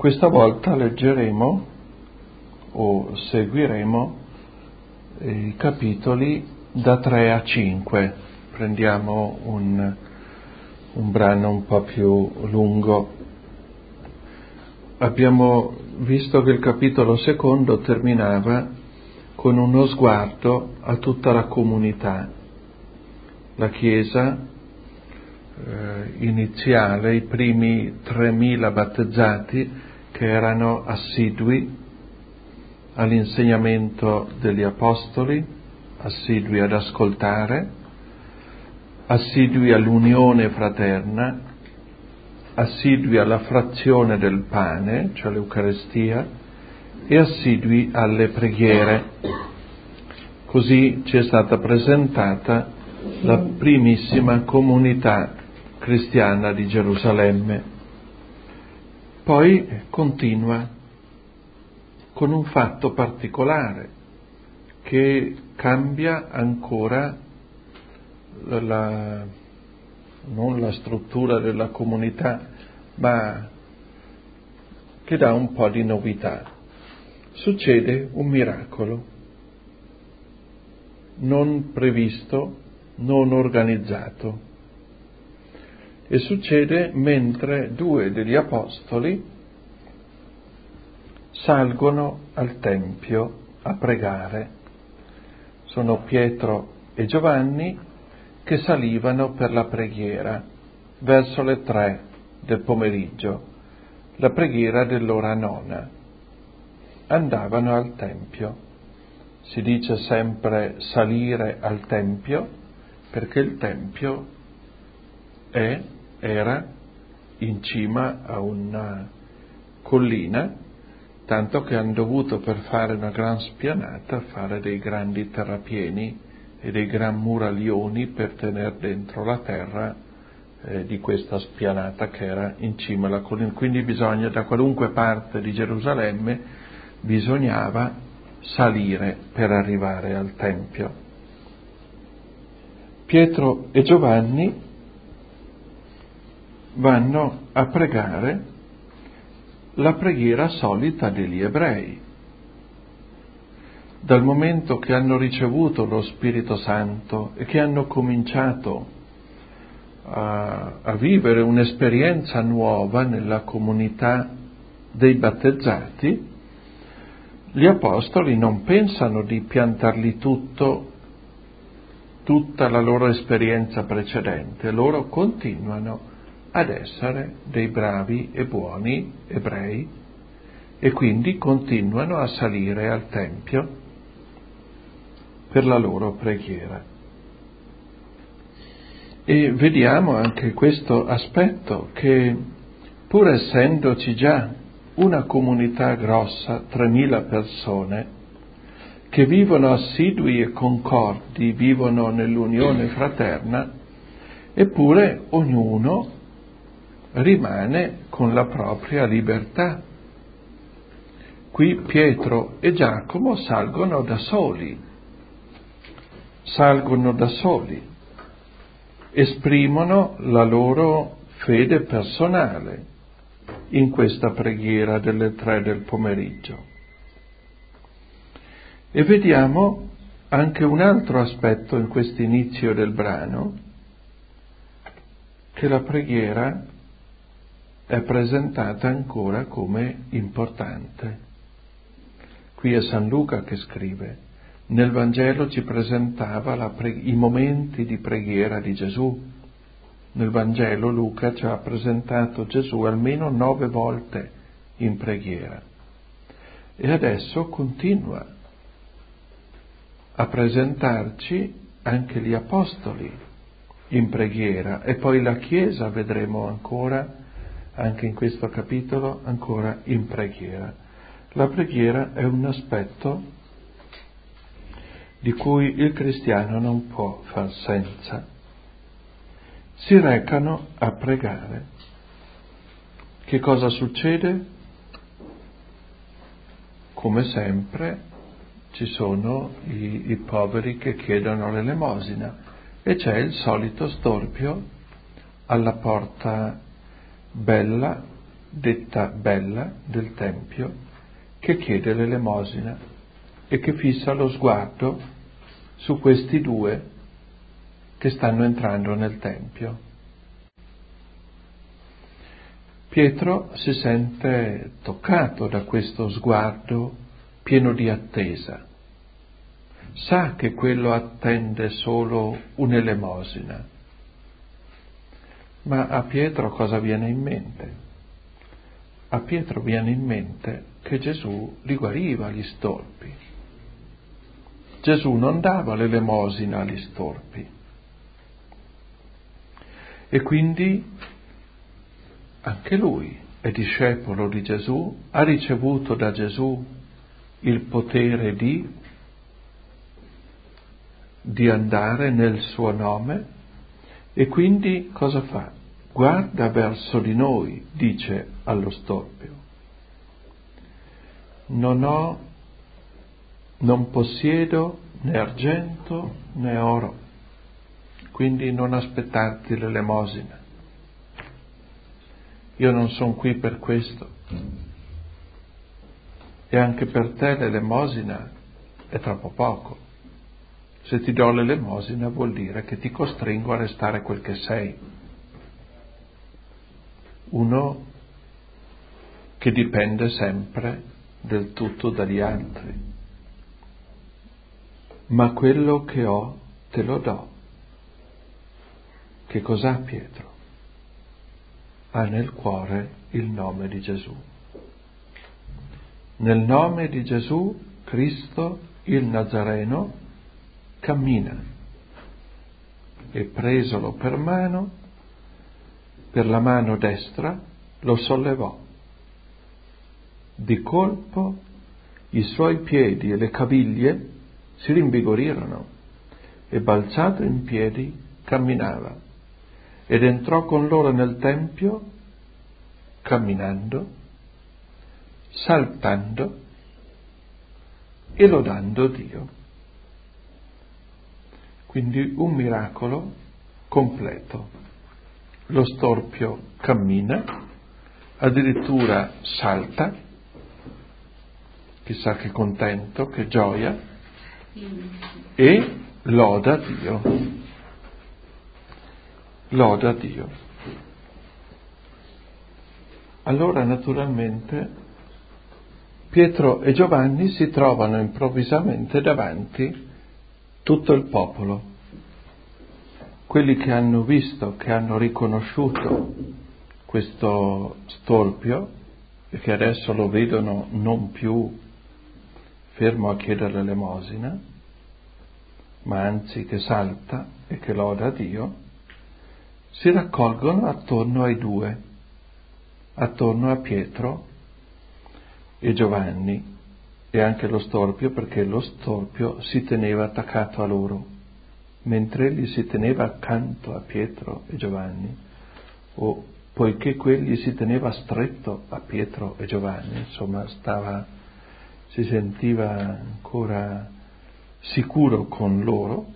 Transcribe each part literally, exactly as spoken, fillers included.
Questa volta leggeremo o seguiremo i capitoli da tre a cinque. Prendiamo un, un brano un po' più lungo. Abbiamo visto che il capitolo secondo terminava con uno sguardo a tutta la comunità, la Chiesa eh, iniziale, i primi tremila battezzati che erano assidui all'insegnamento degli apostoli, assidui ad ascoltare, assidui all'unione fraterna, assidui alla frazione del pane, cioè l'Eucarestia, e assidui alle preghiere. Così ci è stata presentata la primissima comunità cristiana di Gerusalemme. Poi continua con un fatto particolare che cambia ancora la, la, non la struttura della comunità, ma che dà un po' di novità. Succede un miracolo non previsto, non organizzato, e succede mentre due degli apostoli salgono al Tempio a pregare. Sono Pietro e Giovanni che salivano per la preghiera verso le tre del pomeriggio, la preghiera dell'ora nona. Andavano al Tempio. Si dice sempre salire al Tempio perché il Tempio è, era in cima a una collina, tanto che hanno dovuto, per fare una gran spianata, fare dei grandi terrapieni e dei gran muraglioni per tenere dentro la terra eh, di questa spianata che era in cima alla collina. Quindi bisogna, da qualunque parte di Gerusalemme, bisognava salire per arrivare al Tempio. Pietro e Giovanni vanno a pregare la preghiera solita degli ebrei. Dal momento che hanno ricevuto lo Spirito Santo e che hanno cominciato a, a vivere un'esperienza nuova nella comunità dei battezzati, gli apostoli non pensano di piantarli tutto, tutta la loro esperienza precedente. Loro continuano ad essere dei bravi e buoni ebrei e quindi continuano a salire al Tempio per la loro preghiera. E vediamo anche questo aspetto, che pur essendoci già una comunità grossa, tremila persone, che vivono assidui e concordi, vivono nell'unione fraterna, eppure ognuno rimane con la propria libertà. Qui Pietro e Giacomo salgono da soli, salgono da soli, esprimono la loro fede personale in questa preghiera delle tre del pomeriggio. E vediamo anche un altro aspetto in questo inizio del brano, che la preghiera è presentata ancora come importante. Qui è San Luca che scrive: nel Vangelo ci presentava la pre- i momenti di preghiera di Gesù. Nel Vangelo Luca ci ha presentato Gesù almeno nove volte in preghiera. E adesso continua a presentarci anche gli apostoli in preghiera, e poi la Chiesa, vedremo ancora, anche in questo capitolo, ancora in preghiera. La preghiera è un aspetto di cui il cristiano non può far senza. Si recano a pregare. Che cosa succede? Come sempre ci sono i, i poveri che chiedono l'elemosina e c'è il solito storpio alla porta bella detta bella del Tempio, che chiede l'elemosina e che fissa lo sguardo su questi due che stanno entrando nel Tempio. Pietro si sente toccato da questo sguardo pieno di attesa. Sa che quello attende solo un'elemosina. Ma a Pietro cosa viene in mente? A Pietro viene in mente che Gesù li guariva gli storpi. Gesù non dava l'elemosina agli storpi. E quindi anche lui è discepolo di Gesù, ha ricevuto da Gesù il potere di, di andare nel suo nome, e quindi cosa fa? Guarda verso di noi, dice allo storpio. Non ho, non possiedo né argento né oro, quindi non aspettarti l'elemosina. Io non sono qui per questo. E anche per te l'elemosina è troppo poco. Se ti do l'elemosina vuol dire che ti costringo a restare quel che sei. Uno che dipende sempre del tutto dagli altri. Ma quello che ho te lo do. Che cos'ha Pietro? Ha nel cuore il nome di Gesù. Nel nome di Gesù, Cristo, il Nazareno, cammina e presolo per mano, per la mano destra, lo sollevò. Di colpo i suoi piedi e le caviglie si rinvigorirono e balzato in piedi camminava ed entrò con loro nel Tempio camminando, saltando e lodando Dio. Quindi un miracolo completo. Lo storpio cammina, addirittura salta, chissà che contento, che gioia, e loda Dio. Loda Dio. Allora naturalmente Pietro e Giovanni si trovano improvvisamente davanti tutto il popolo, quelli che hanno visto, che hanno riconosciuto questo storpio e che adesso lo vedono non più fermo a chiedere l'elemosina, ma anzi che salta e che loda Dio, si raccolgono attorno ai due, attorno a Pietro e Giovanni, e anche lo storpio, perché lo storpio si teneva attaccato a loro, mentre egli si teneva accanto a Pietro e Giovanni, o poiché quegli si teneva stretto a Pietro e Giovanni, insomma stava, si sentiva ancora sicuro con loro,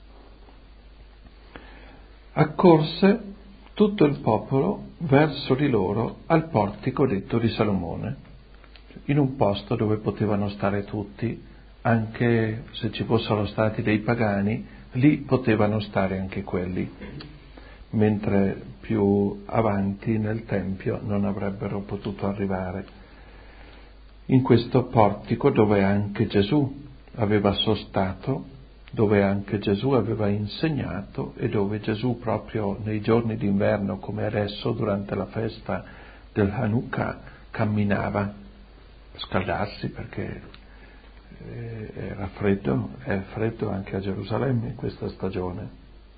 accorse tutto il popolo verso di loro al portico detto di Salomone, in un posto dove potevano stare tutti, anche se ci fossero stati dei pagani, lì potevano stare anche quelli, mentre più avanti nel Tempio non avrebbero potuto arrivare. In questo portico dove anche Gesù aveva sostato, dove anche Gesù aveva insegnato e dove Gesù proprio nei giorni d'inverno, come adesso durante la festa del Hanukkah, camminava per scaldarsi, perché era freddo, è freddo anche a Gerusalemme in questa stagione.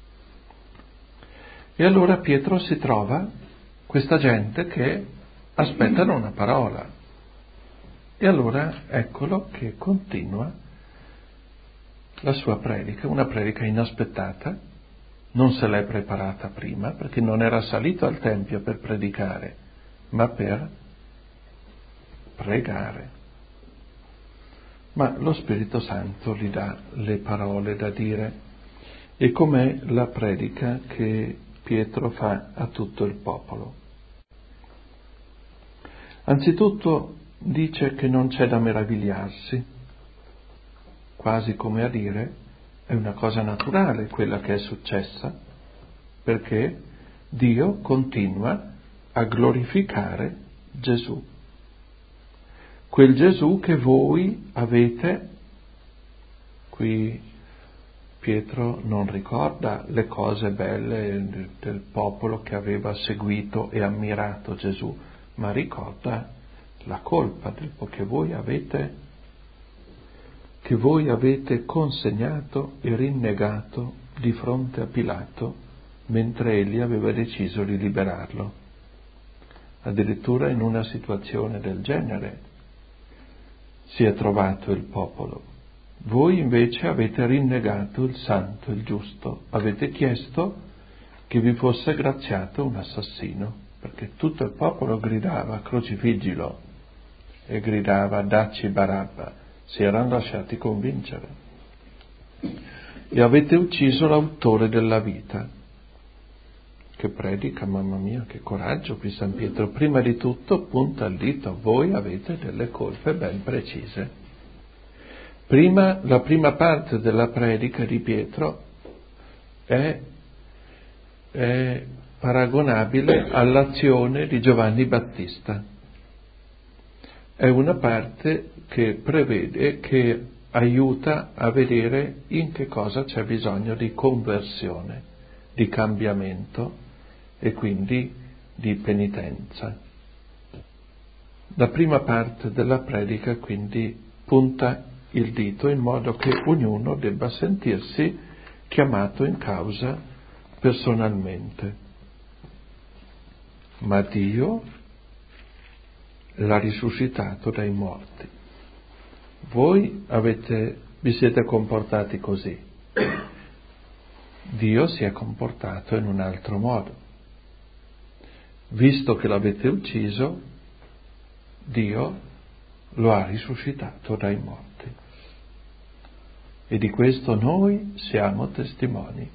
E allora Pietro si trova questa gente che aspettano una parola, e allora eccolo che continua la sua predica, una predica inaspettata, non se l'è preparata prima, perché non era salito al Tempio per predicare, ma per pregare. Ma lo Spirito Santo gli dà le parole da dire. E com'è la predica che Pietro fa a tutto il popolo? Anzitutto dice che non c'è da meravigliarsi, quasi come a dire è una cosa naturale quella che è successa, perché Dio continua a glorificare Gesù. Quel Gesù che voi avete, qui Pietro non ricorda le cose belle del popolo che aveva seguito e ammirato Gesù, ma ricorda la colpa del che voi avete, che voi avete consegnato e rinnegato di fronte a Pilato mentre egli aveva deciso di liberarlo. Addirittura in una situazione del genere si è trovato il popolo. Voi invece avete rinnegato il santo, il giusto, avete chiesto che vi fosse graziato un assassino, perché tutto il popolo gridava crocifiggilo e gridava dacci Barabba, si erano lasciati convincere. E avete ucciso l'autore della vita, che predica, mamma mia, che coraggio qui San Pietro, prima di tutto punta il dito, voi avete delle colpe ben precise. Prima, la prima parte della predica di Pietro è, è paragonabile all'azione di Giovanni Battista. È una parte che prevede, che aiuta a vedere in che cosa c'è bisogno di conversione, di cambiamento e quindi di penitenza. La prima parte della predica quindi punta il dito in modo che ognuno debba sentirsi chiamato in causa personalmente. Ma Dio l'ha risuscitato dai morti. Voi avete, vi siete comportati così. Dio si è comportato in un altro modo. Visto che l'avete ucciso, Dio lo ha risuscitato dai morti. E di questo noi siamo testimoni.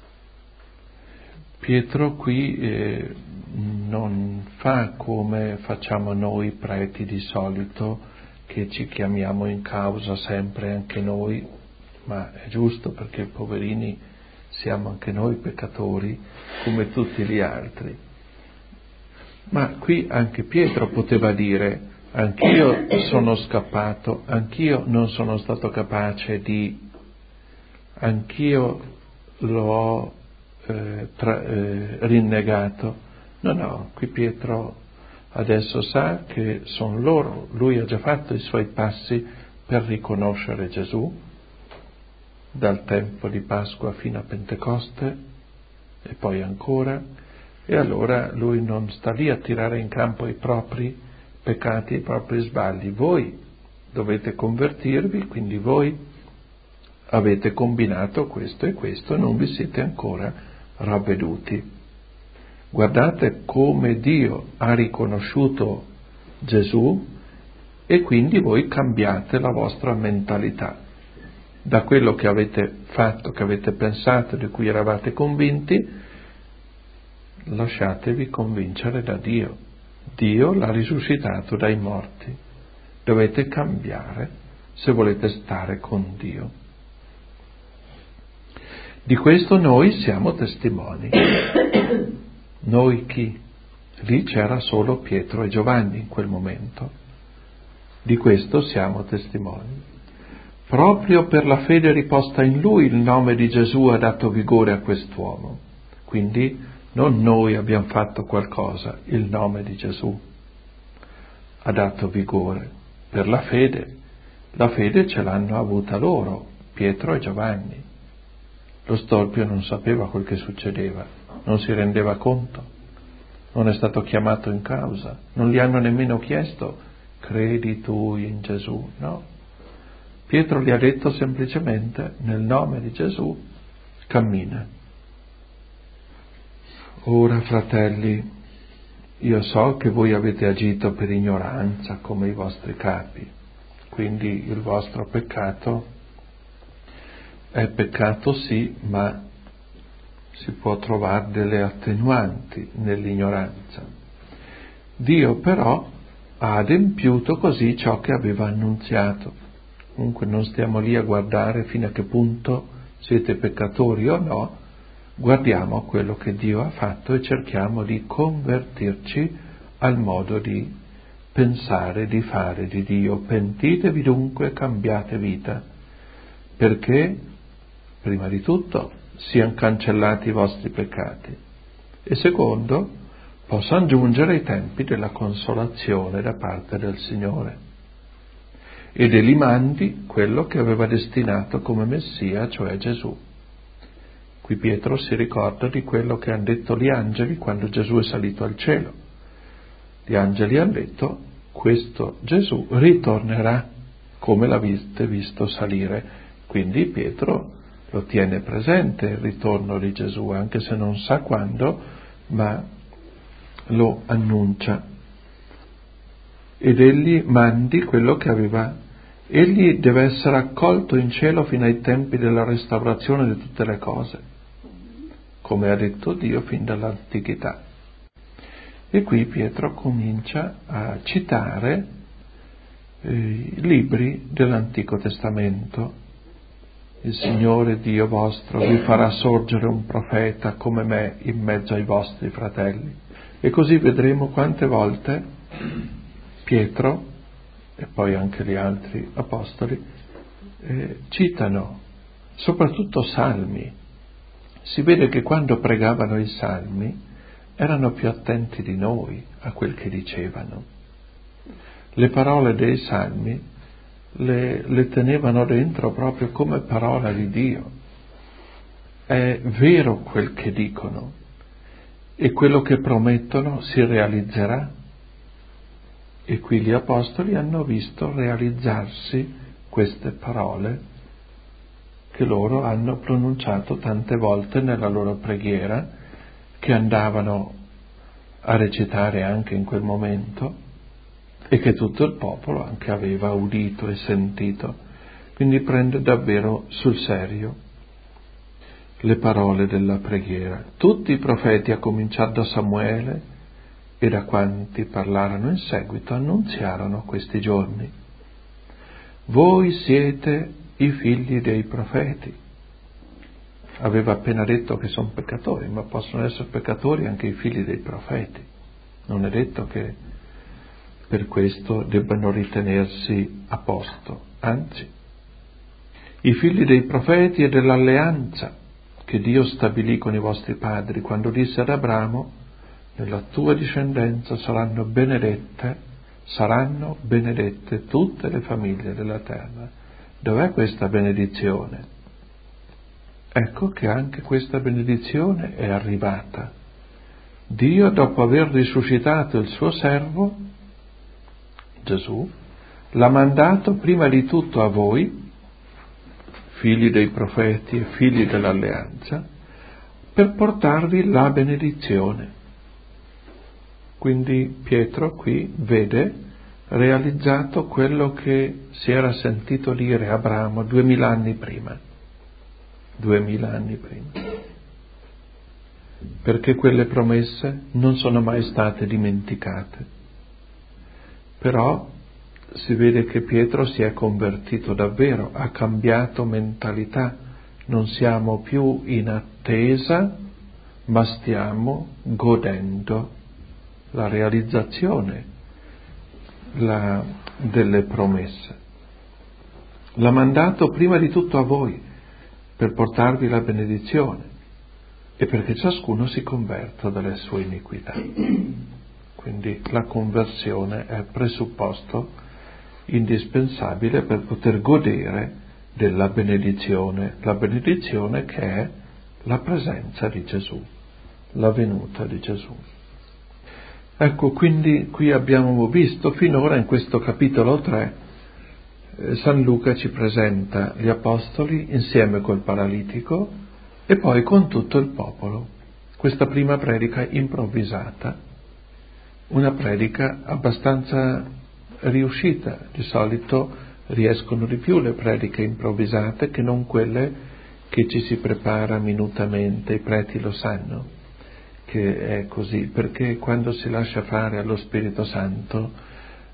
Pietro qui eh, non fa come facciamo noi preti di solito, che ci chiamiamo in causa sempre anche noi, ma è giusto perché poverini siamo anche noi peccatori come tutti gli altri. Ma qui anche Pietro poteva dire: anch'io sono scappato, anch'io non sono stato capace di, anch'io l'ho eh, tra, eh, rinnegato. No, no, qui Pietro adesso sa che sono loro, lui ha già fatto i suoi passi per riconoscere Gesù, dal tempo di Pasqua fino a Pentecoste e poi ancora, e allora lui non sta lì a tirare in campo i propri peccati, i propri sbagli. Voi dovete convertirvi, quindi voi avete combinato questo e questo e non vi siete ancora ravveduti. Guardate come Dio ha riconosciuto Gesù e quindi voi cambiate la vostra mentalità. Da quello che avete fatto, che avete pensato, di cui eravate convinti, lasciatevi convincere da Dio. Dio l'ha risuscitato dai morti. Dovete cambiare se volete stare con Dio. Di questo noi siamo testimoni. Noi chi? Lì c'era solo Pietro e Giovanni in quel momento. Di questo siamo testimoni. Proprio per la fede riposta in Lui il nome di Gesù ha dato vigore a quest'uomo. Quindi non noi abbiamo fatto qualcosa, il nome di Gesù ha dato vigore. Per la fede, la fede ce l'hanno avuta loro, Pietro e Giovanni. Lo storpio non sapeva quel che succedeva, non si rendeva conto, non è stato chiamato in causa, non gli hanno nemmeno chiesto: credi tu in Gesù? No. Pietro gli ha detto semplicemente: nel nome di Gesù cammina. Ora, fratelli, io so che voi avete agito per ignoranza come i vostri capi, quindi il vostro peccato è peccato sì, ma si può trovare delle attenuanti nell'ignoranza. Dio però ha adempiuto così ciò che aveva annunziato. Comunque non stiamo lì a guardare fino a che punto siete peccatori o no, guardiamo quello che Dio ha fatto e cerchiamo di convertirci al modo di pensare, di fare di Dio. Pentitevi dunque, cambiate vita, perché prima di tutto siano cancellati i vostri peccati e secondo possano giungere i tempi della consolazione da parte del Signore ed egli mandi quello che aveva destinato come Messia, cioè Gesù. Qui Pietro si ricorda di quello che hanno detto gli angeli quando Gesù è salito al cielo. Gli angeli hanno detto: questo Gesù ritornerà come l'avete visto salire. Quindi Pietro lo tiene presente il ritorno di Gesù, anche se non sa quando, ma lo annuncia. Ed egli mandi quello che aveva. Egli deve essere accolto in cielo fino ai tempi della restaurazione di tutte le cose, come ha detto Dio fin dall'antichità. E qui Pietro comincia a citare eh, i libri dell'Antico Testamento. Il Signore Dio vostro vi farà sorgere un profeta come me in mezzo ai vostri fratelli. E così vedremo quante volte Pietro e poi anche gli altri apostoli eh, citano soprattutto salmi. Si vede che quando pregavano i salmi erano più attenti di noi a quel che dicevano. Le parole dei salmi le, le tenevano dentro proprio come parola di Dio. È vero quel che dicono e quello che promettono si realizzerà. E qui gli apostoli hanno visto realizzarsi queste parole che loro hanno pronunciato tante volte nella loro preghiera, che andavano a recitare anche in quel momento e che tutto il popolo anche aveva udito e sentito. Quindi prende davvero sul serio le parole della preghiera. Tutti i profeti, a cominciare da Samuele e da quanti parlarono in seguito, annunziarono questi giorni. Voi siete i figli dei profeti. Aveva appena detto che sono peccatori, ma possono essere peccatori anche i figli dei profeti. Non è detto che per questo debbano ritenersi a posto, anzi. I figli dei profeti e dell'alleanza che Dio stabilì con i vostri padri quando disse ad Abramo: nella tua discendenza saranno benedette, saranno benedette tutte le famiglie della terra. Dov'è questa benedizione? Ecco che anche questa benedizione è arrivata. Dio, dopo aver risuscitato il suo servo, Gesù, l'ha mandato prima di tutto a voi, figli dei profeti e figli dell'alleanza, per portarvi la benedizione. Quindi Pietro qui vede realizzato quello che si era sentito dire Abramo duemila anni prima. Duemila anni prima. Perché quelle promesse non sono mai state dimenticate. Però si vede che Pietro si è convertito davvero, ha cambiato mentalità. Non siamo più in attesa, ma stiamo godendo la realizzazione la, delle promesse. L'ha mandato prima di tutto a voi per portarvi la benedizione e perché ciascuno si converta dalle sue iniquità. Quindi la conversione è presupposto indispensabile per poter godere della benedizione, la benedizione che è la presenza di Gesù, la venuta di Gesù. Ecco, quindi qui abbiamo visto finora in questo capitolo tre, eh, San Luca ci presenta gli apostoli insieme col paralitico e poi con tutto il popolo. Questa prima predica improvvisata, una predica abbastanza riuscita. Di solito riescono di più le prediche improvvisate che non quelle che ci si prepara minutamente, i preti lo sanno che è così, perché quando si lascia fare allo Spirito Santo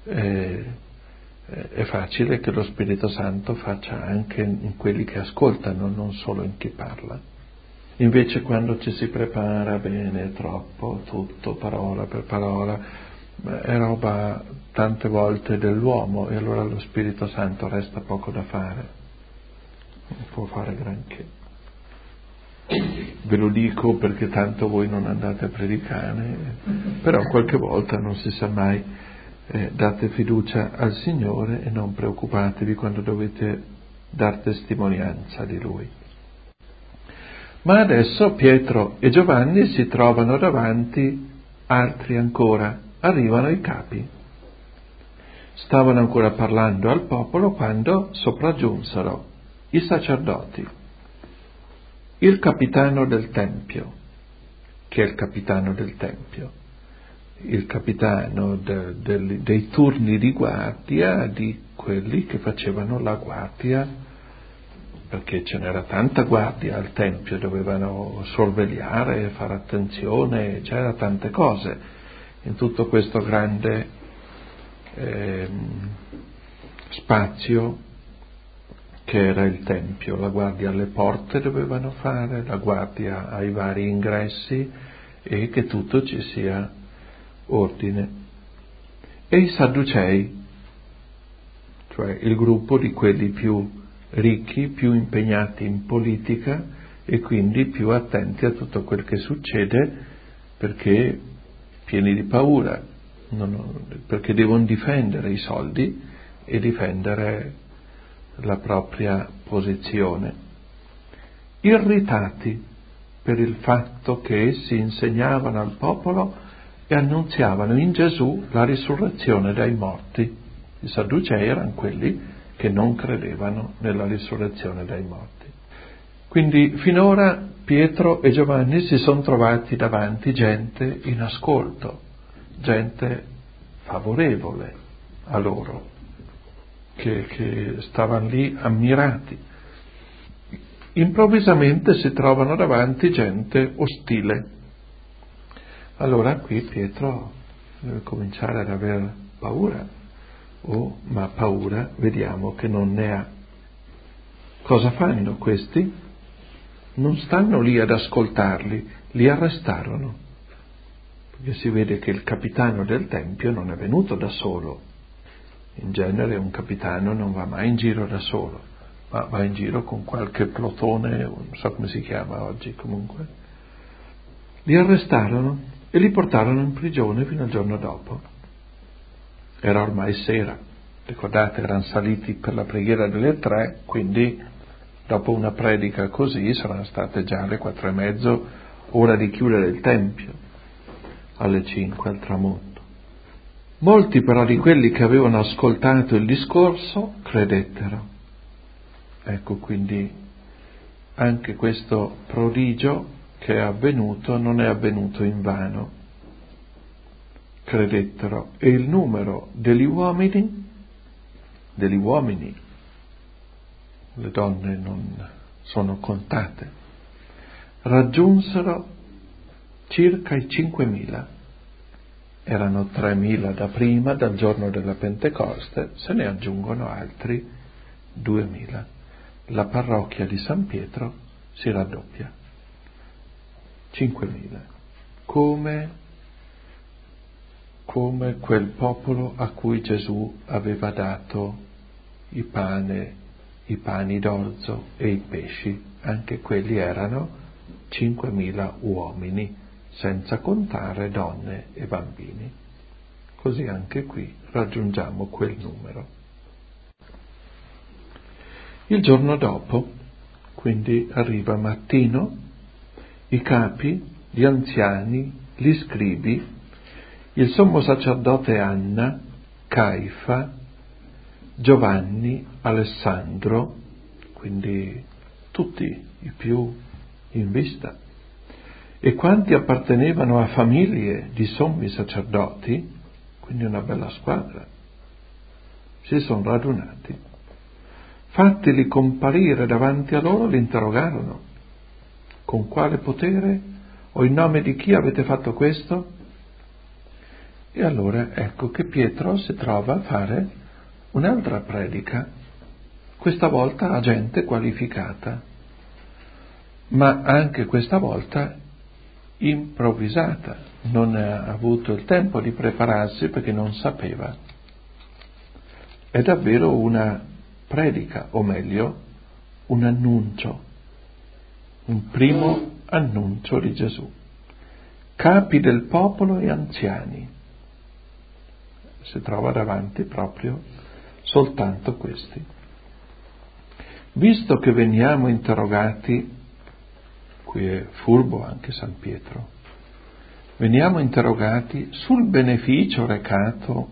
eh, è facile che lo Spirito Santo faccia anche in quelli che ascoltano, non solo in chi parla. Invece quando ci si prepara bene troppo, tutto parola per parola, è roba tante volte dell'uomo, e allora lo Spirito Santo resta poco da fare, non può fare granché. Ve lo dico perché tanto voi non andate a predicare, però qualche volta non si sa mai, eh, date fiducia al Signore e non preoccupatevi quando dovete dar testimonianza di Lui. Ma adesso Pietro e Giovanni si trovano davanti altri ancora, arrivano i capi. Stavano ancora parlando al popolo quando sopraggiunsero i sacerdoti, il capitano del Tempio. Chi è il capitano del Tempio? Il capitano de, de, dei turni di guardia di quelli che facevano la guardia, perché ce n'era tanta guardia al Tempio, dovevano sorvegliare, fare attenzione, c'era tante cose in tutto questo grande eh, spazio che era il Tempio. La guardia alle porte dovevano fare, la guardia ai vari ingressi, e che tutto ci sia ordine. E i Sadducei, cioè il gruppo di quelli più ricchi, più impegnati in politica e quindi più attenti a tutto quel che succede, perché pieni di paura, non, perché devono difendere i soldi e difendere la propria posizione, irritati per il fatto che essi insegnavano al popolo e annunziavano in Gesù la risurrezione dai morti. I Sadducei erano quelli che non credevano nella risurrezione dai morti. Quindi finora Pietro e Giovanni si sono trovati davanti gente in ascolto, gente favorevole a loro, che, che stavano lì ammirati. Improvvisamente si trovano davanti gente ostile. Allora qui Pietro deve cominciare ad aver paura, oh, ma paura vediamo che non ne ha. Cosa fanno questi? Non stanno lì ad ascoltarli, li arrestarono, perché si vede che il capitano del Tempio non è venuto da solo. In genere un capitano non va mai in giro da solo, ma va in giro con qualche plotone, non so come si chiama oggi comunque. Li arrestarono e li portarono in prigione fino al giorno dopo. Era ormai sera, ricordate, erano saliti per la preghiera delle tre, quindi dopo una predica così saranno state già le quattro e mezzo, ora di chiudere il Tempio, alle cinque al tramonto. Molti però di quelli che avevano ascoltato il discorso credettero. Ecco, quindi anche questo prodigio che è avvenuto non è avvenuto invano. Credettero, e il numero degli uomini, degli uomini, le donne non sono contate, raggiunsero circa i cinquemila. Erano tremila da prima, dal giorno della Pentecoste, se ne aggiungono altri duemila. La parrocchia di San Pietro si raddoppia. cinquemila. Come, come quel popolo a cui Gesù aveva dato i pane, i pani d'orzo e i pesci. Anche quelli erano cinquemila uomini, senza contare donne e bambini. Così anche qui raggiungiamo quel numero. Il giorno dopo, quindi arriva mattino, i capi, gli anziani, gli scribi, il sommo sacerdote Anna, Caifa, Giovanni, Alessandro, quindi tutti i più in vista, e quanti appartenevano a famiglie di sommi sacerdoti, quindi una bella squadra, si sono radunati. Fattili comparire davanti a loro, li interrogarono: con quale potere o in nome di chi avete fatto questo? E allora ecco che Pietro si trova a fare un'altra predica, questa volta a gente qualificata, ma anche questa volta improvvisata, non ha avuto il tempo di prepararsi perché non sapeva. È davvero una predica, o meglio, un annuncio, un primo annuncio di Gesù. Capi del popolo e anziani. Si trova davanti proprio soltanto questi. Visto che veniamo interrogati, qui è furbo anche San Pietro, veniamo interrogati sul beneficio recato,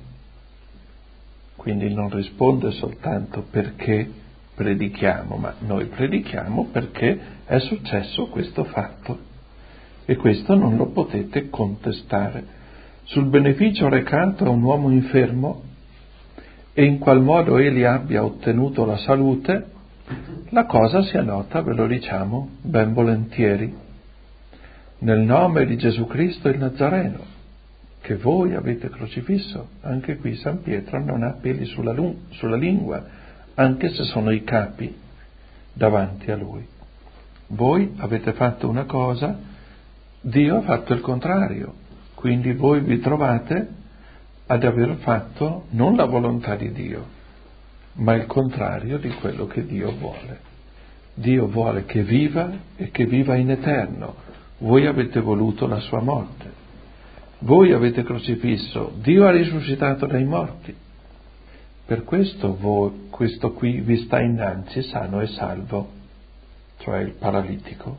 quindi non risponde soltanto perché predichiamo, ma noi predichiamo perché è successo questo fatto e questo non lo potete contestare. Sul beneficio recato a un uomo infermo e in qual modo egli abbia ottenuto la salute, la cosa sia nota, ve lo diciamo ben volentieri, nel nome di Gesù Cristo il Nazareno, che voi avete crocifisso. Anche qui San Pietro non ha peli sulla, sulla lingua, anche se sono i capi davanti a lui. Voi avete fatto una cosa, Dio ha fatto il contrario. Quindi voi vi trovate ad aver fatto non la volontà di Dio, ma il contrario di quello che Dio vuole. Dio vuole che viva e che viva in eterno. Voi avete voluto la sua morte. Voi avete crocifisso. Dio ha risuscitato dai morti. Per questo voi, questo qui vi sta innanzi sano e salvo, cioè il paralitico.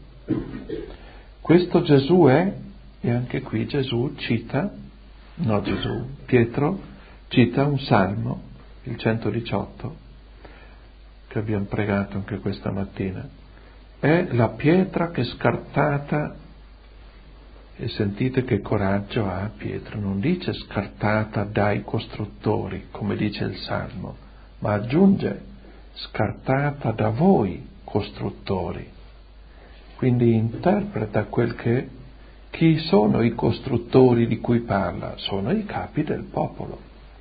Questo Gesù è, e anche qui Gesù cita, no Gesù, Pietro cita un salmo, il centodiciotto, che abbiamo pregato anche questa mattina. È la pietra che scartata, e sentite che coraggio ha Pietro, non dice scartata dai costruttori, come dice il salmo, ma aggiunge scartata da voi costruttori. Quindi interpreta quel che chi sono i costruttori di cui parla? Sono i capi del popolo.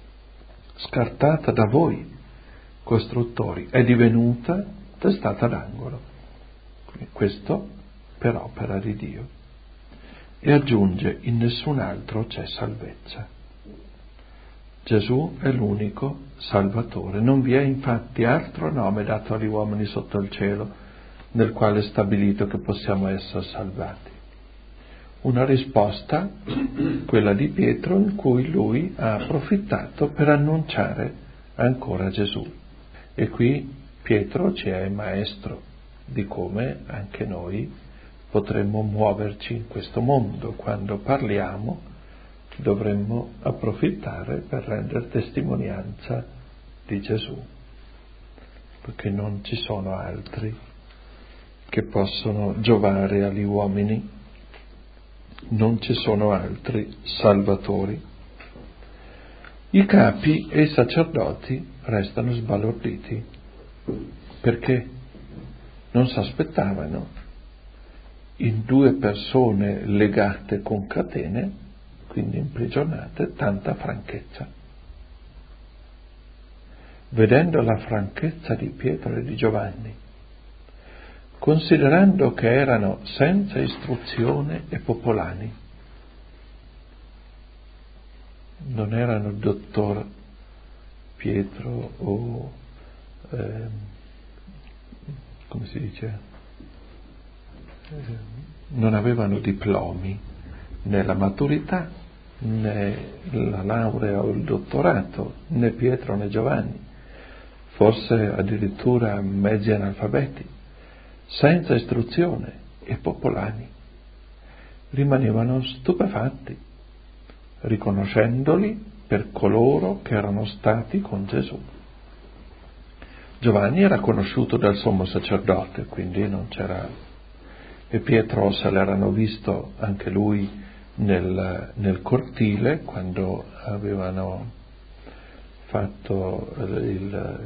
Scartata da voi, costruttori, è divenuta testata d'angolo. Questo per opera di Dio. E aggiunge, in nessun altro c'è salvezza. Gesù è l'unico Salvatore. Non vi è infatti altro nome dato agli uomini sotto il cielo nel quale è stabilito che possiamo essere salvati. Una risposta, quella di Pietro, in cui lui ha approfittato per annunciare ancora Gesù. E qui Pietro ci è maestro di come anche noi potremmo muoverci in questo mondo. Quando parliamo dovremmo approfittare per rendere testimonianza di Gesù, perché non ci sono altri che possono giovare agli uomini. Non ci sono altri salvatori. I capi e i sacerdoti restano sbalorditi, perché non si aspettavano in due persone legate con catene, quindi imprigionate, tanta franchezza. Vedendo la franchezza di Pietro e di Giovanni, considerando che erano senza istruzione e popolani, non erano dottor Pietro o eh, come si dice, eh, non avevano diplomi, né la maturità, né la laurea o il dottorato, né Pietro né Giovanni, forse addirittura mezzi analfabeti, senza istruzione e popolani, rimanevano stupefatti, riconoscendoli per coloro che erano stati con Gesù. Giovanni era conosciuto dal sommo sacerdote, quindi non c'era, e Pietro se l'erano visto anche lui nel, nel cortile quando avevano fatto il,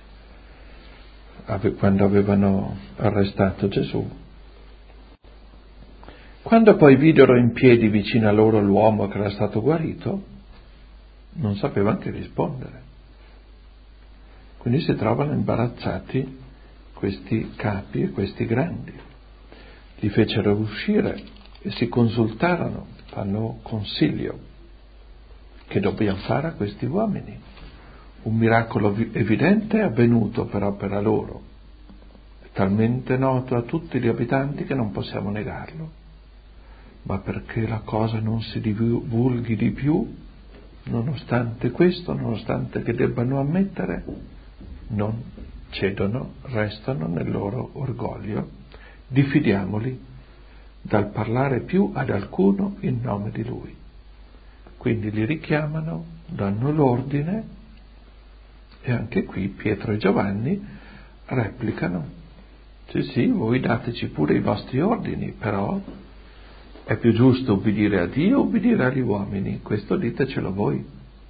quando avevano arrestato Gesù. Quando poi videro in piedi vicino a loro l'uomo che era stato guarito, non sapevano che rispondere. Quindi si trovano imbarazzati questi capi e questi grandi. Li fecero uscire e si consultarono, fanno consiglio. Che dobbiamo fare a questi uomini? Un miracolo evidente è avvenuto per opera loro, è talmente noto a tutti gli abitanti che non possiamo negarlo, ma perché la cosa non si divulghi di più, nonostante questo, nonostante che debbano ammettere, non cedono, restano nel loro orgoglio. Diffidiamoli dal parlare più ad alcuno in nome di Lui. Quindi li richiamano, danno l'ordine, e anche qui Pietro e Giovanni replicano: sì sì, voi dateci pure i vostri ordini, però è più giusto ubbidire a Dio o ubbidire agli uomini? Questo ditecelo voi.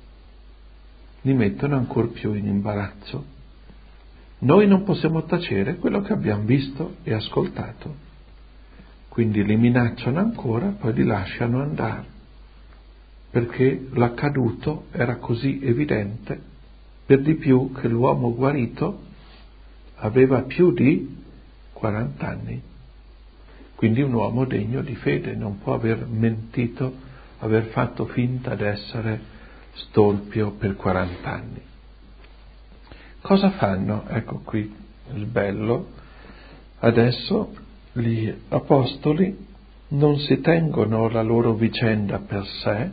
Li mettono ancor più in imbarazzo. Noi non possiamo tacere quello che abbiamo visto e ascoltato, quindi li minacciano ancora, poi li lasciano andare, perché l'accaduto era così evidente, per di più che l'uomo guarito aveva più di quaranta anni, quindi un uomo degno di fede, non può aver mentito, aver fatto finta d'essere stolpio per quaranta anni. Cosa fanno? Ecco qui il bello. Adesso gli apostoli non si tengono la loro vicenda per sé,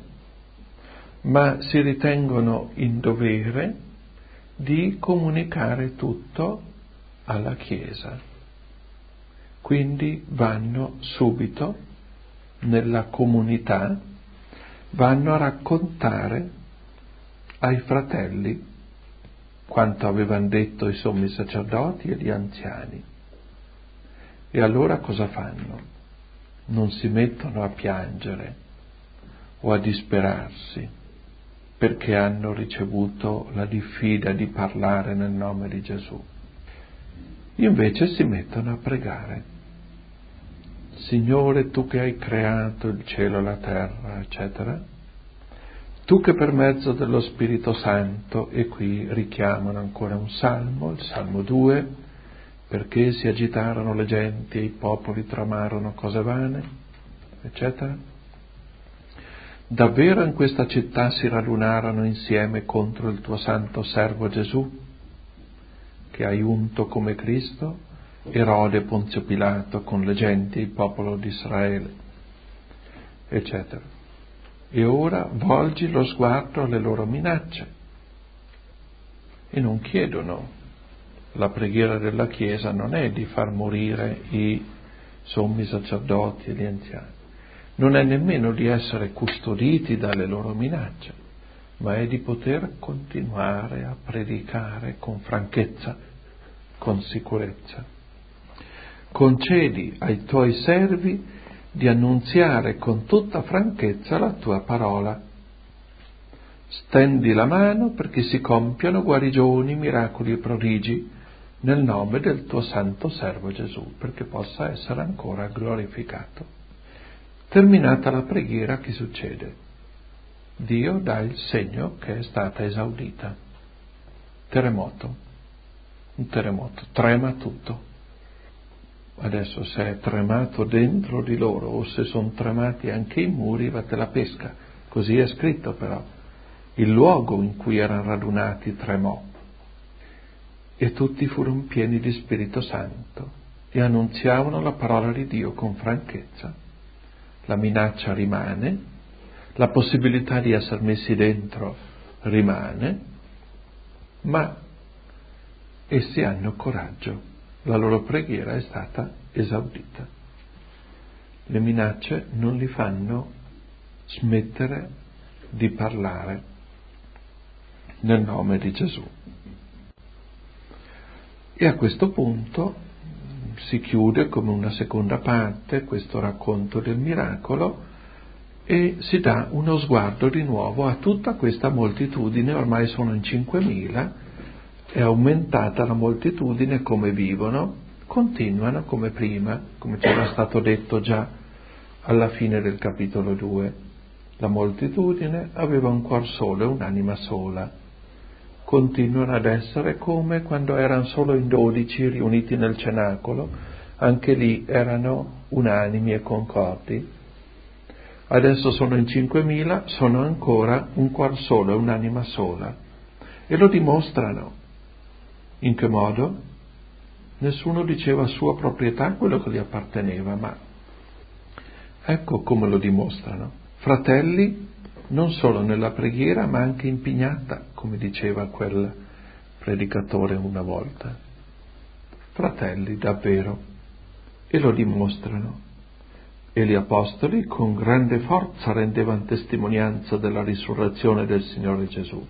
ma si ritengono in dovere di comunicare tutto alla Chiesa. Quindi vanno subito nella comunità, vanno a raccontare ai fratelli quanto avevano detto i sommi sacerdoti e gli anziani. E allora cosa fanno? Non si mettono a piangere o a disperarsi perché hanno ricevuto la diffida di parlare nel nome di Gesù. Invece si mettono a pregare. Signore, tu che hai creato il cielo e la terra, eccetera, tu che per mezzo dello Spirito Santo, e qui richiamano ancora un salmo, il Salmo due, perché si agitarono le genti e i popoli tramarono cose vane, eccetera. Davvero in questa città si radunarono insieme contro il tuo santo servo Gesù, che hai unto come Cristo, Erode, Ponzio Pilato, con le genti e il popolo di Israele, eccetera. E ora volgi lo sguardo alle loro minacce. E non chiedono, la preghiera della Chiesa non è di far morire i sommi sacerdoti e gli anziani, non è nemmeno di essere custoditi dalle loro minacce, ma è di poter continuare a predicare con franchezza, con sicurezza. Concedi ai tuoi servi di annunziare con tutta franchezza la tua parola. Stendi la mano perché si compiano guarigioni, miracoli e prodigi nel nome del tuo santo servo Gesù, perché possa essere ancora glorificato. Terminata la preghiera, che succede? Dio dà il segno che è stata esaudita. Terremoto. Un terremoto. Trema tutto. Adesso se è tremato dentro di loro o se sono tremati anche i muri, va te la pesca. Così è scritto però. Il luogo in cui erano radunati tremò e tutti furono pieni di Spirito Santo e annunziavano la parola di Dio con franchezza. La minaccia rimane, la possibilità di essere messi dentro rimane, ma essi hanno coraggio. La loro preghiera è stata esaudita. Le minacce non li fanno smettere di parlare nel nome di Gesù. E a questo punto si chiude come una seconda parte questo racconto del miracolo e si dà uno sguardo di nuovo a tutta questa moltitudine. Ormai sono in cinquemila, è aumentata la moltitudine, come vivono, continuano come prima, come ci era stato detto già alla fine del capitolo due. La moltitudine aveva un cuor solo e un'anima sola. Continuano ad essere come quando erano solo in dodici riuniti nel cenacolo, anche lì erano unanimi e concordi. Adesso sono in cinquemila, sono ancora un cuor solo e un'anima sola. E lo dimostrano. In che modo? Nessuno diceva sua proprietà quello che gli apparteneva, ma ecco come lo dimostrano. Fratelli, non solo nella preghiera, ma anche in pignata, come diceva quel predicatore una volta. Fratelli, davvero. E lo dimostrano. E gli apostoli con grande forza rendevano testimonianza della risurrezione del Signore Gesù.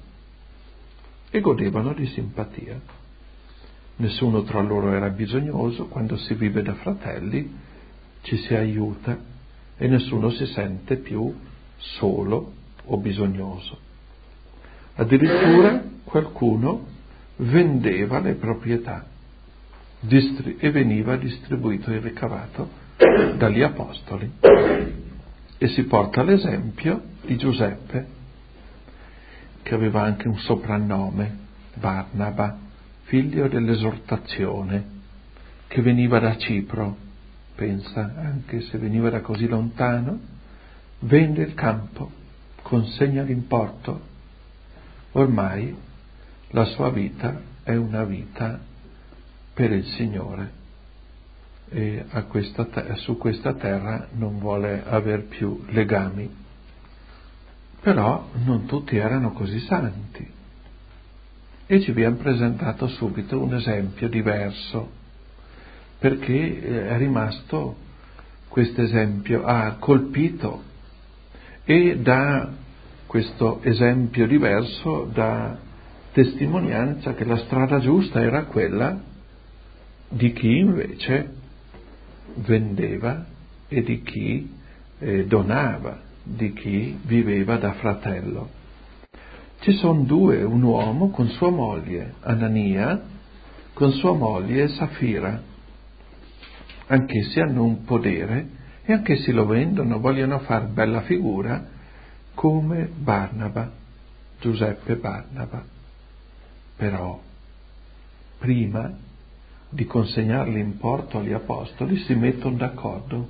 E godevano di simpatia. Nessuno tra loro era bisognoso, quando si vive da fratelli ci si aiuta e nessuno si sente più solo o bisognoso. Addirittura qualcuno vendeva le proprietà distri- e veniva distribuito il ricavato dagli apostoli. E si porta l'esempio di Giuseppe, che aveva anche un soprannome, Barnaba, figlio dell'esortazione, che veniva da Cipro, pensa, anche se veniva da così lontano, vende il campo, consegna l'importo, ormai la sua vita è una vita per il Signore e a questa te- su questa terra non vuole aver più legami. Però non tutti erano così santi. E ci viene presentato subito un esempio diverso, perché è rimasto questo esempio, ha colpito, e da questo esempio diverso dà testimonianza che la strada giusta era quella di chi invece vendeva e di chi eh, donava, di chi viveva da fratello. Ci sono due, un uomo con sua moglie, Anania, con sua moglie Safira. Anch'essi hanno un podere e anch'essi lo vendono, vogliono far bella figura come Barnaba, Giuseppe Barnaba. Però, prima di consegnare l'importo agli apostoli, si mettono d'accordo.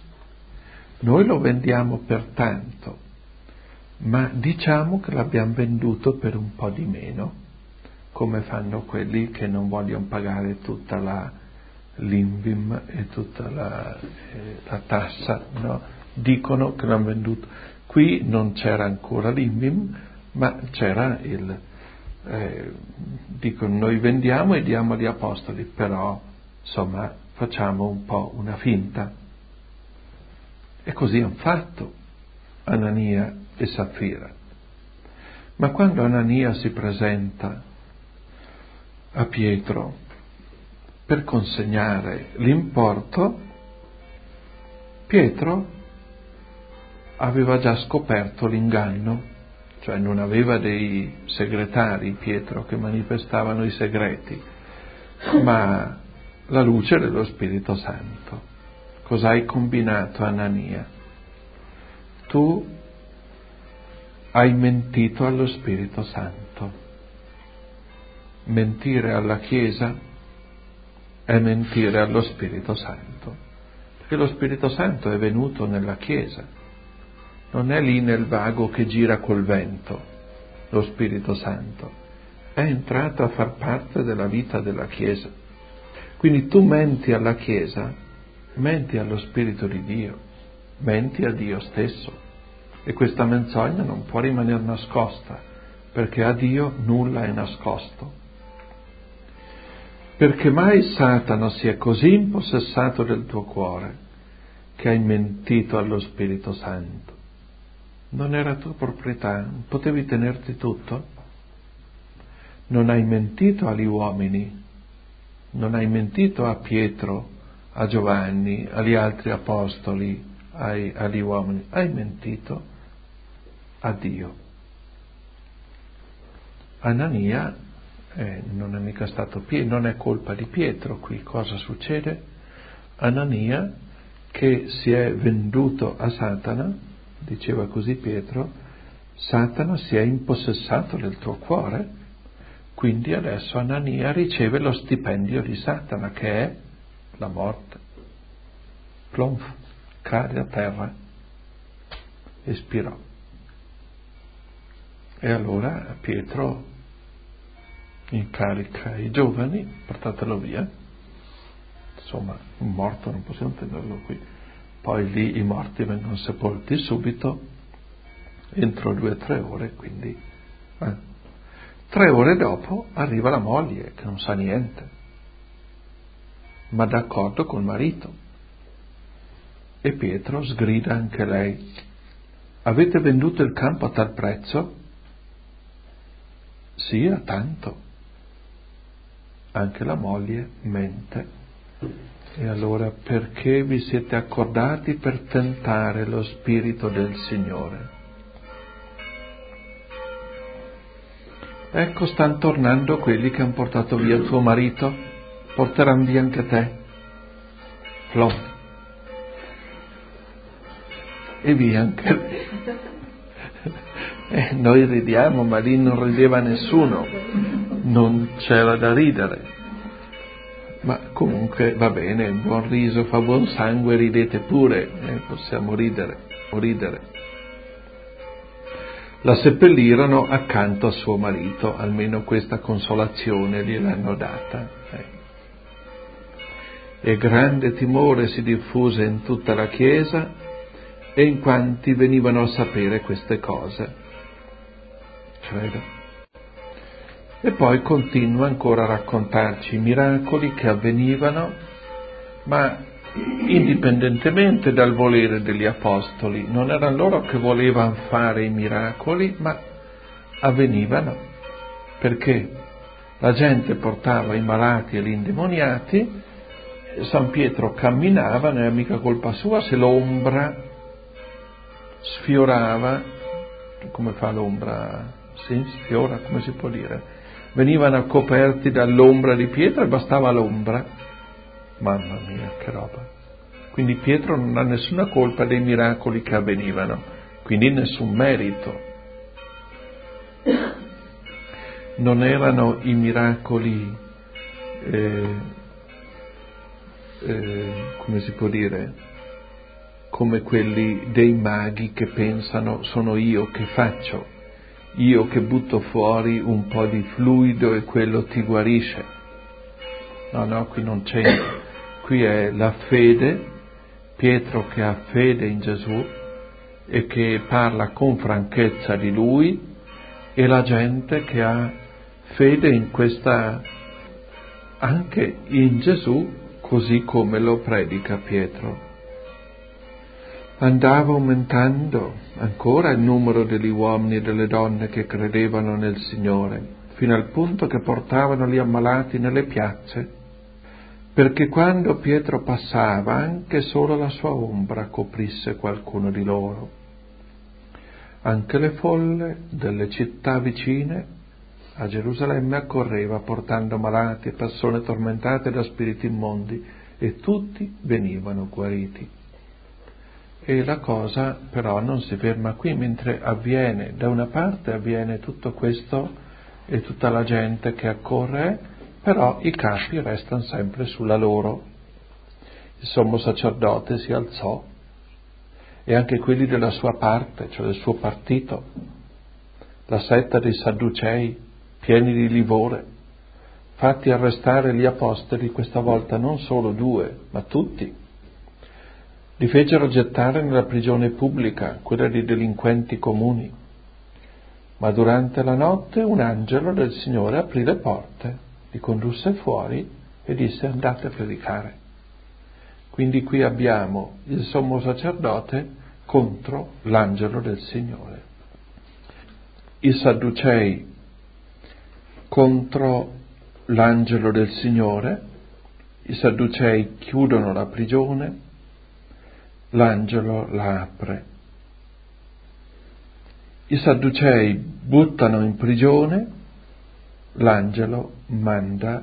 Noi lo vendiamo per tanto, ma diciamo che l'abbiamo venduto per un po' di meno, come fanno quelli che non vogliono pagare tutta la l'Invim e tutta la, eh, la tassa, no? Dicono che l'hanno venduto. Qui non c'era ancora l'Invim, ma c'era il eh, dicono noi vendiamo e diamo agli apostoli, però insomma facciamo un po' una finta. E così hanno fatto Anania e Safira. Ma quando Anania si presenta a Pietro per consegnare l'importo, Pietro aveva già scoperto l'inganno, cioè non aveva dei segretari Pietro che manifestavano i segreti, ma la luce dello Spirito Santo. Cos'hai combinato, Anania? Tu hai mentito allo Spirito Santo. Mentire alla Chiesa è mentire allo Spirito Santo, perché lo Spirito Santo è venuto nella Chiesa, non è lì nel vago che gira col vento. Lo Spirito Santo è entrato a far parte della vita della Chiesa. Quindi tu menti alla Chiesa, menti allo Spirito di Dio, menti a Dio stesso, e questa menzogna non può rimanere nascosta, perché a Dio nulla è nascosto. Perché mai Satana si è così impossessato del tuo cuore che hai mentito allo Spirito Santo? Non era tua proprietà, potevi tenerti tutto? Non hai mentito agli uomini, non hai mentito a Pietro, a Giovanni, agli altri apostoli, ai, agli uomini, hai mentito a Dio. Anania Eh, non è mica stato Pietro, non è colpa di Pietro qui. Cosa succede? Anania, che si è venduto a Satana, diceva così Pietro, Satana si è impossessato del tuo cuore, quindi adesso Anania riceve lo stipendio di Satana, che è la morte. Plonf, cade a terra, espirò. E allora Pietro incarica i giovani, portatelo via. Insomma, un morto non possiamo tenerlo qui. Poi lì i morti vengono sepolti subito, entro due o tre ore, quindi eh. tre ore dopo arriva la moglie, che non sa niente, ma d'accordo col marito. E Pietro sgrida anche lei: avete venduto il campo a tal prezzo? Sì, a tanto. Anche la moglie mente. E allora perché vi siete accordati per tentare lo Spirito del Signore? Ecco, stanno tornando quelli che hanno portato via tuo marito, porteranno via anche te. Flop. E via anche lei. E noi ridiamo, ma lì non rideva nessuno, non c'era da ridere. Ma comunque va bene, un buon riso fa buon sangue, ridete pure, eh, possiamo ridere, o ridere. La seppellirono accanto a suo marito, almeno questa consolazione gliel'hanno data. Eh. E grande timore si diffuse in tutta la chiesa e in quanti venivano a sapere queste cose. Credo. E poi continua ancora a raccontarci i miracoli che avvenivano, ma indipendentemente dal volere degli apostoli. Non erano loro che volevano fare i miracoli, ma avvenivano, perché la gente portava i malati e gli indemoniati, San Pietro camminava, non è mica colpa sua se l'ombra sfiorava, come fa l'ombra? Sì, sfiora, come si può dire? Venivano coperti dall'ombra di Pietro e bastava l'ombra. Mamma mia, che roba. Quindi Pietro non ha nessuna colpa dei miracoli che avvenivano, quindi nessun merito. Non erano i miracoli, eh, eh, come si può dire, come quelli dei maghi che pensano sono io che faccio. Io che butto fuori un po' di fluido e quello ti guarisce. No, no, qui non c'entra. Qui è la fede, Pietro che ha fede in Gesù e che parla con franchezza di Lui, e la gente che ha fede in questa, anche in Gesù, così come lo predica Pietro. Andava aumentando ancora il numero degli uomini e delle donne che credevano nel Signore, fino al punto che portavano gli ammalati nelle piazze, perché quando Pietro passava anche solo la sua ombra coprisse qualcuno di loro. Anche le folle delle città vicine a Gerusalemme accorreva portando malati e persone tormentate da spiriti immondi, e tutti venivano guariti. E la cosa però non si ferma qui, mentre avviene, da una parte avviene tutto questo e tutta la gente che accorre, però i capi restano sempre sulla loro. Il sommo sacerdote si alzò, e anche quelli della sua parte, cioè del suo partito, la setta dei Sadducei, pieni di livore, fatti arrestare gli apostoli, questa volta non solo due, ma tutti. Li fecero gettare nella prigione pubblica, quella dei delinquenti comuni. Ma durante la notte un angelo del Signore aprì le porte, li condusse fuori e disse: andate a predicare. Quindi qui abbiamo il sommo sacerdote contro l'angelo del Signore. I Sadducei contro l'angelo del Signore, i Sadducei chiudono la prigione, l'angelo la apre. I Sadducei buttano in prigione, l'angelo manda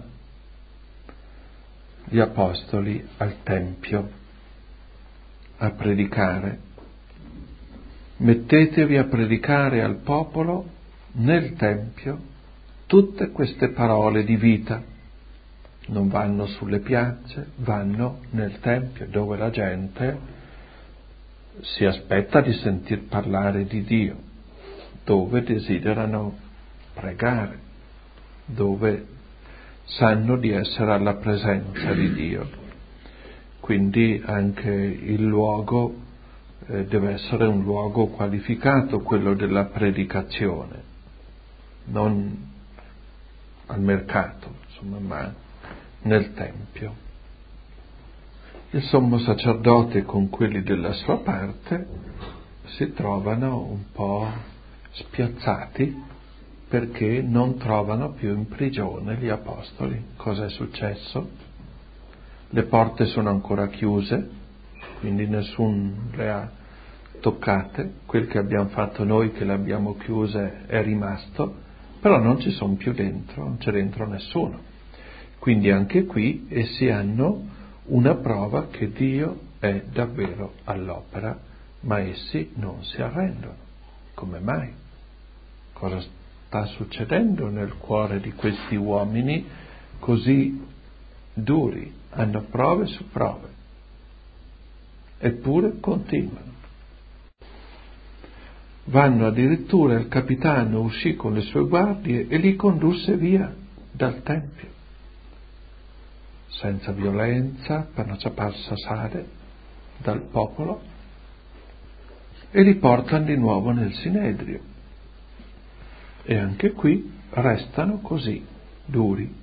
gli apostoli al Tempio a predicare. mettetevi a predicare al popolo nel Tempio tutte queste parole di vita. Non vanno sulle piazze, vanno nel Tempio, dove la gente si aspetta di sentir parlare di Dio, dove desiderano pregare, dove sanno di essere alla presenza di Dio. Quindi anche il luogo eh, deve essere un luogo qualificato, quello della predicazione, non al mercato, insomma, ma nel Tempio. Il sommo sacerdote con quelli della sua parte si trovano un po' spiazzati perché non trovano più in prigione gli apostoli. Cosa è successo? Le porte sono ancora chiuse, quindi nessuno le ha toccate. Quel che abbiamo fatto noi, che le abbiamo chiuse, è rimasto, però non ci sono più dentro, non c'è dentro nessuno. Quindi anche qui essi hanno una prova che Dio è davvero all'opera, ma essi non si arrendono. Come mai? Cosa sta succedendo nel cuore di questi uomini così duri? Hanno prove su prove, eppure continuano. Vanno addirittura, il capitano uscì con le sue guardie e li condusse via dal Tempio, senza violenza, per non passare dal popolo, e li portano di nuovo nel Sinedrio. E anche qui restano così, duri.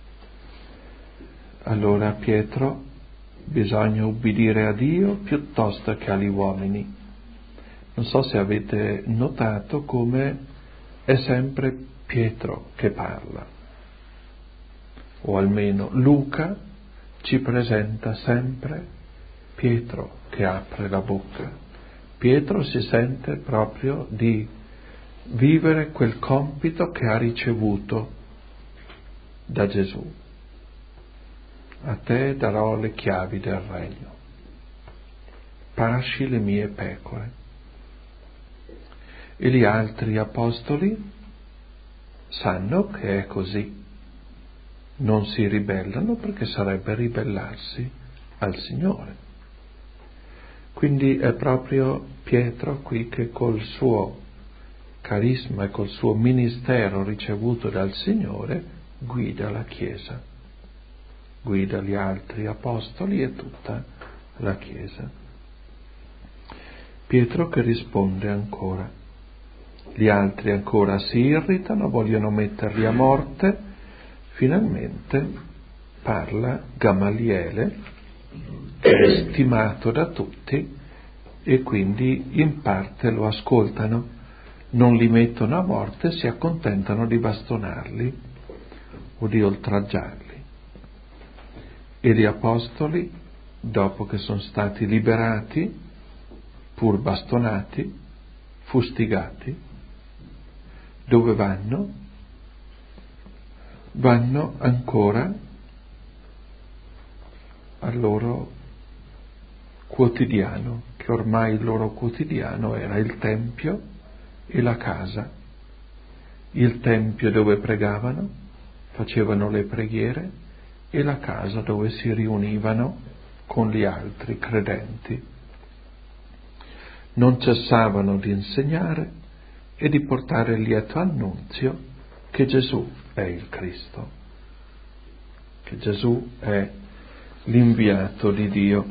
Allora Pietro: bisogna ubbidire a Dio piuttosto che agli uomini. Non so se avete notato come è sempre Pietro che parla, o almeno Luca ci presenta sempre Pietro che apre la bocca. Pietro si sente proprio di vivere quel compito che ha ricevuto da Gesù. A te darò le chiavi del regno, pasci le mie pecore. E gli altri apostoli sanno che è così, non si ribellano perché sarebbe ribellarsi al Signore. Quindi è proprio Pietro qui che col suo carisma e col suo ministero ricevuto dal Signore guida la Chiesa, guida gli altri apostoli e tutta la Chiesa. Pietro che risponde ancora. Gli altri ancora si irritano, vogliono metterli a morte. Finalmente parla Gamaliele, che è stimato da tutti, e quindi in parte lo ascoltano. Non li mettono a morte, si accontentano di bastonarli o di oltraggiarli. E gli apostoli, dopo che sono stati liberati, pur bastonati, fustigati, dove vanno? Vanno ancora al loro quotidiano, che ormai il loro quotidiano era il Tempio e la casa. Il Tempio dove pregavano, facevano le preghiere, e la casa dove si riunivano con gli altri credenti. Non cessavano di insegnare e di portare il lieto annunzio che Gesù è il Cristo, che Gesù è l'inviato di Dio.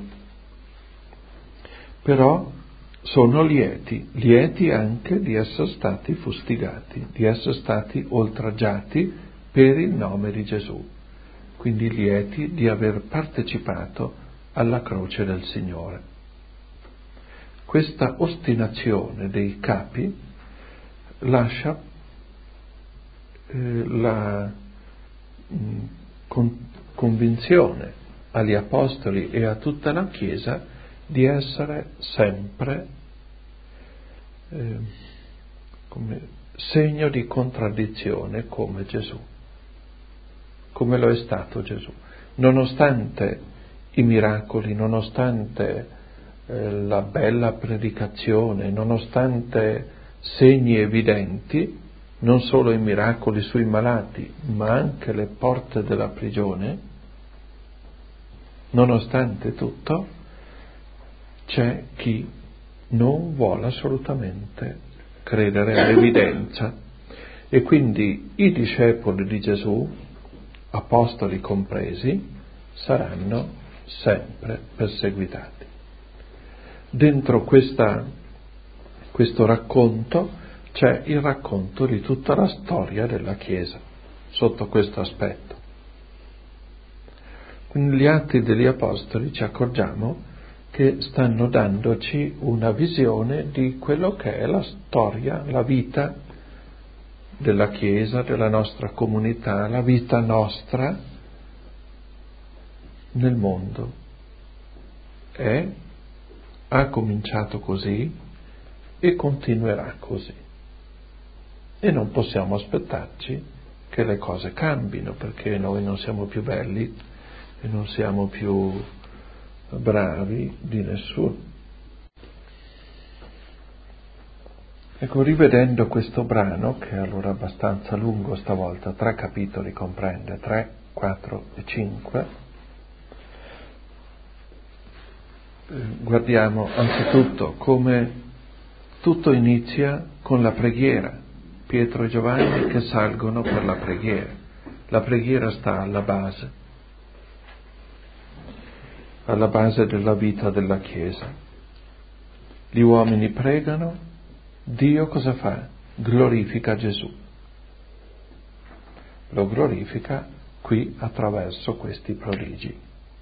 Però sono lieti, lieti anche di essere stati fustigati, di essere stati oltraggiati per il nome di Gesù, quindi lieti di aver partecipato alla croce del Signore. Questa ostinazione dei capi lascia eh, la mh, con, convinzione agli apostoli e a tutta la Chiesa di essere sempre eh, come segno di contraddizione come Gesù, come lo è stato Gesù. Nonostante i miracoli, nonostante eh, la bella predicazione, nonostante segni evidenti, non solo i miracoli sui malati, ma anche le porte della prigione, nonostante tutto, c'è chi non vuole assolutamente credere all'evidenza. E quindi i discepoli di Gesù, apostoli compresi, saranno sempre perseguitati. Dentro questa, questo racconto c'è il racconto di tutta la storia della Chiesa, sotto questo aspetto. Negli Atti degli Apostoli ci accorgiamo che stanno dandoci una visione di quello che è la storia, la vita della Chiesa, della nostra comunità, la vita nostra nel mondo. È, ha cominciato così e continuerà così. E non possiamo aspettarci che le cose cambino, perché noi non siamo più belli e non siamo più bravi di nessuno. Ecco, rivedendo questo brano, che è allora abbastanza lungo stavolta, tre capitoli comprende, tre, quattro e cinque, guardiamo anzitutto come tutto inizia con la preghiera. Pietro e Giovanni che salgono per la preghiera. La preghiera sta alla base, alla base della vita della Chiesa. Gli uomini pregano, Dio cosa fa? Glorifica Gesù. Lo glorifica qui attraverso questi prodigi.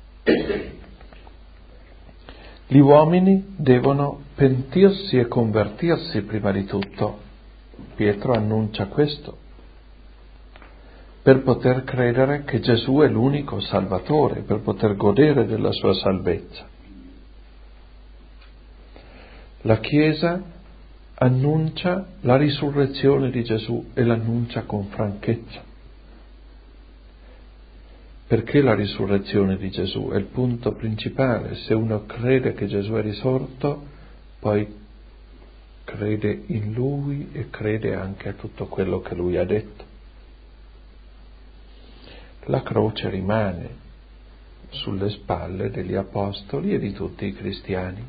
Gli uomini devono pentirsi e convertirsi prima di tutto. Pietro annuncia questo, per poter credere che Gesù è l'unico Salvatore, per poter godere della sua salvezza. La Chiesa annuncia la risurrezione di Gesù e l'annuncia con franchezza. Perché la risurrezione di Gesù è il punto principale. Se uno crede che Gesù è risorto, poi crede in Lui e crede anche a tutto quello che Lui ha detto. La croce rimane sulle spalle degli apostoli e di tutti i cristiani,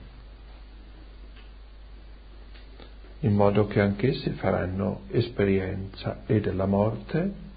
in modo che anch'essi faranno esperienza e della morte